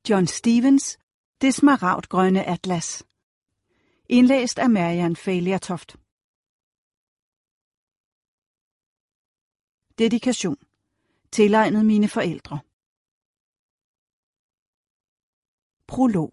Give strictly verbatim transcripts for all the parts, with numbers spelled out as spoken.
John Stevens, Det smaragdgrønne atlas. Indlæst af Marian Fæliatoft. Dedikation. Tilegnet mine forældre. Prolog.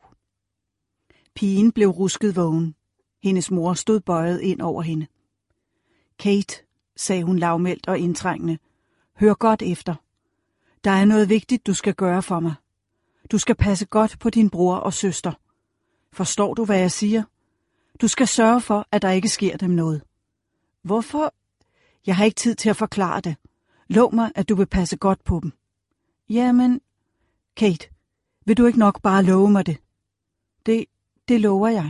Pigen blev rusket vågen. Hendes mor stod bøjet ind over hende. Kate, sagde hun lavmældt og indtrængende, hør godt efter. Der er noget vigtigt, du skal gøre for mig. Du skal passe godt på din bror og søster. Forstår du, hvad jeg siger? Du skal sørge for, at der ikke sker dem noget. Hvorfor? Jeg har ikke tid til at forklare det. Lov mig, at du vil passe godt på dem. Jamen, Kate, vil du ikke nok bare love mig det? Det, det lover jeg.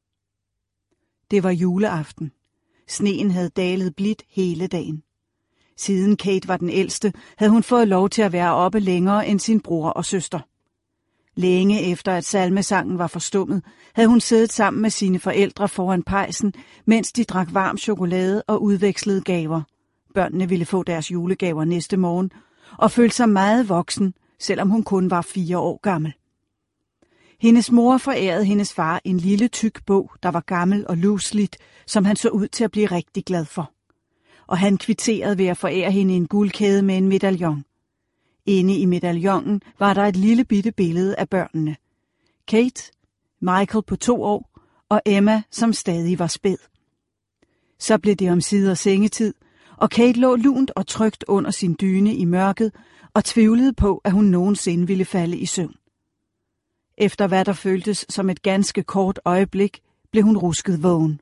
Det var juleaften. Sneen havde dalet blidt hele dagen. Siden Kate var den ældste, havde hun fået lov til at være oppe længere end sin bror og søster. Længe efter at salmesangen var forstummet, havde hun siddet sammen med sine forældre foran pejsen, mens de drak varm chokolade og udvekslede gaver. Børnene ville få deres julegaver næste morgen, og følte sig meget voksen, selvom hun kun var fire år gammel. Hendes mor forærede hendes far en lille tyk bog, der var gammel og lusligt, som han så ud til at blive rigtig glad for. Og han kvitterede ved at forære hende en guldkæde med en medaljon. Inde i medaljonen var der et lille bitte billede af børnene. Kate, Michael på to år og Emma, som stadig var spæd. Så blev det omsider sengetid, og Kate lå lunt og trygt under sin dyne i mørket og tvivlede på, at hun nogensinde ville falde i søvn. Efter hvad der føltes som et ganske kort øjeblik, blev hun rusket vågen.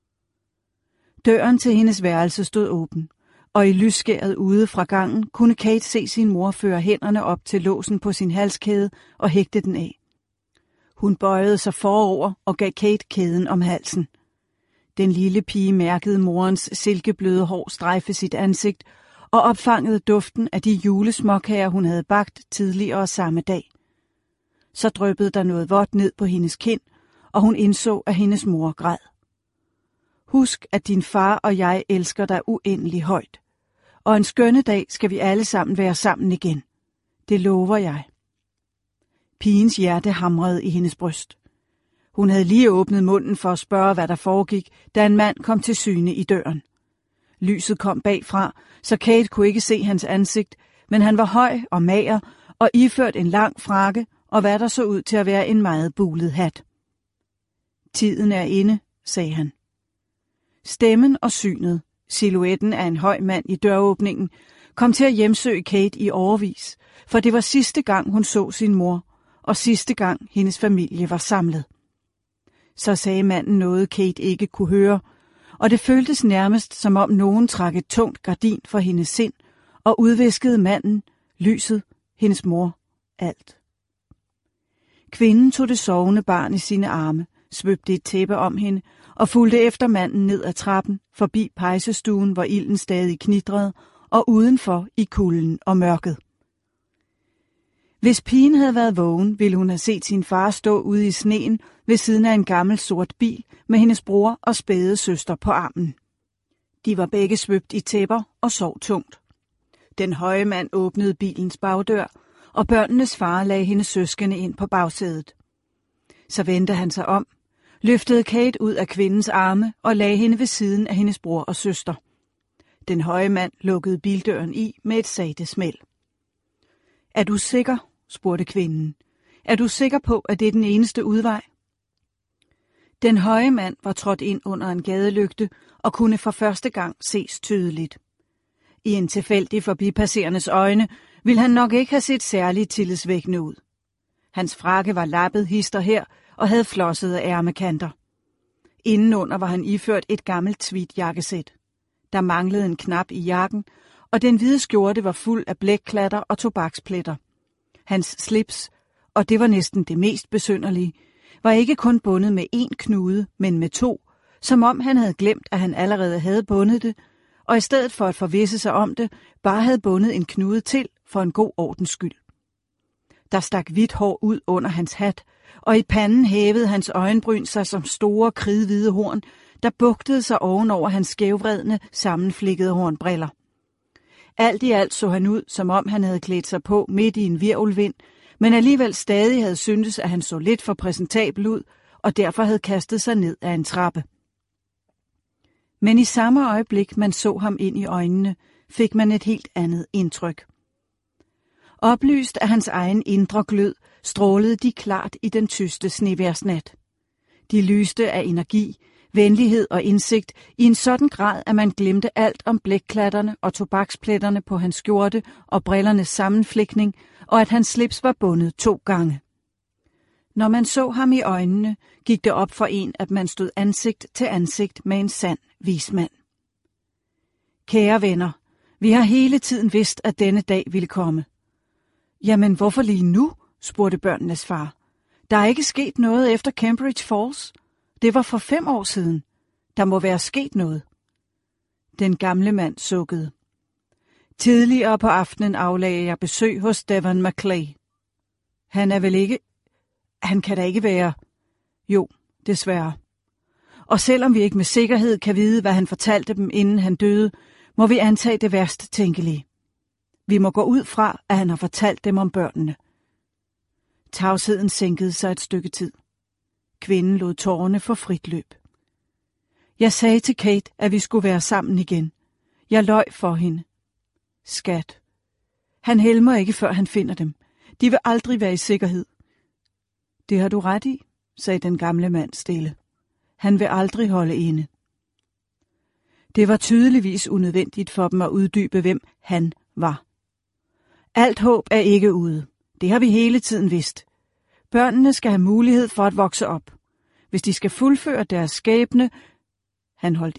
Døren til hendes værelse stod åben, og i lysskæret ude fra gangen kunne Kate se sin mor føre hænderne op til låsen på sin halskæde og hægte den af. Hun bøjede sig forover og gav Kate kæden om halsen. Den lille pige mærkede morens silkebløde hår strejfe sit ansigt og opfangede duften af de julesmåkager, hun havde bagt tidligere samme dag. Så dryppede der noget vådt ned på hendes kind, og hun indså, at hendes mor græd. Husk, at din far og jeg elsker dig uendelig højt. Og en skønne dag skal vi alle sammen være sammen igen. Det lover jeg. Pigens hjerte hamrede i hendes bryst. Hun havde lige åbnet munden for at spørge, hvad der foregik, da en mand kom til syne i døren. Lyset kom bagfra, så Kate kunne ikke se hans ansigt, men han var høj og mager og iført en lang frakke og hvad der så ud til at være en meget bulet hat. Tiden er inde, sagde han. Stemmen og synet, silhuetten af en høj mand i døråbningen, kom til at hjemsøge Kate i årevis, for det var sidste gang, hun så sin mor, og sidste gang, hendes familie var samlet. Så sagde manden noget, Kate ikke kunne høre, og det føltes nærmest, som om nogen trak et tungt gardin for hendes sind, og udviskede manden, lyset, hendes mor, alt. Kvinden tog det sovende barn i sine arme, svøbte et tæppe om hende og fulgte efter manden ned ad trappen, forbi pejsestuen, hvor ilden stadig knitrede, og udenfor i kulden og mørket. Hvis pigen havde været vågen, ville hun have set sin far stå ude i sneen ved siden af en gammel sort bil med hendes bror og spæde søster på armen. De var begge svøbt i tæpper og sov tungt. Den høje mand åbnede bilens bagdør, og børnenes far lagde hendes søskende ind på bagsædet. Så vendte han sig om, løftede Kate ud af kvindens arme og lagde hende ved siden af hendes bror og søster. Den høje mand lukkede bildøren i med et sagte smæld. Er du sikker? Spurgte kvinden. Er du sikker på, at det er den eneste udvej? Den høje mand var trådt ind under en gadelygte og kunne for første gang ses tydeligt. I en tilfældig forbipasserendes øjne ville han nok ikke have set særligt tillidsvækkende ud. Hans frakke var lappet hister her og havde flossede ærmekanter. Indenunder var han iført et gammelt tweedjakkesæt. Der manglede en knap i jakken, og den hvide skjorte var fuld af blækklatter og tobakspletter. Hans slips, og det var næsten det mest besynderlige, var ikke kun bundet med én knude, men med to, som om han havde glemt, at han allerede havde bundet det, og i stedet for at forvisse sig om det, bare havde bundet en knude til for en god ordens skyld. Der stak hvidt hår ud under hans hat, og i panden hævede hans øjenbryn sig som store kridhvide horn, der bugtede sig ovenover hans skævvredne, sammenflikkede hornbriller. Alt i alt så han ud, som om han havde klædt sig på midt i en hvirvelvind, men alligevel stadig havde syntes, at han så lidt for præsentabel ud, og derfor havde kastet sig ned af en trappe. Men i samme øjeblik, man så ham ind i øjnene, fik man et helt andet indtryk. Oplyst af hans egen indre glød, strålede de klart i den tyste snevejrsnat. De lyste af energi, venlighed og indsigt i en sådan grad, at man glemte alt om blækklatterne og tobakspletterne på hans skjorte og brillernes sammenflækning, og at hans slips var bundet to gange. Når man så ham i øjnene, gik det op for en, at man stod ansigt til ansigt med en sand vismand. Kære venner, vi har hele tiden vidst, at denne dag ville komme. Jamen, hvorfor lige nu? Spurgte børnenes far. Der er ikke sket noget efter Cambridge Falls. Det var for fem år siden. Der må være sket noget. Den gamle mand sukkede. Tidligere på aftenen aflagde jeg besøg hos Devon Maclay. Han er vel ikke... Han kan da ikke være... Jo, desværre. Og selvom vi ikke med sikkerhed kan vide, hvad han fortalte dem, inden han døde, må vi antage det værste tænkelige. Vi må gå ud fra, at han har fortalt dem om børnene. Tavsheden sænkede sig et stykke tid. Kvinden lod tårerne få frit løb. Jeg sagde til Kate, at vi skulle være sammen igen. Jeg løj for hende. Skat. Han helmer ikke, før han finder dem. De vil aldrig være i sikkerhed. Det har du ret i, sagde den gamle mand stille. Han vil aldrig holde inde. Det var tydeligvis unødvendigt for dem at uddybe, hvem han var. Alt håb er ikke ude. Det har vi hele tiden vidst. Børnene skal have mulighed for at vokse op. Hvis de skal fuldføre deres skæbne... Han holdt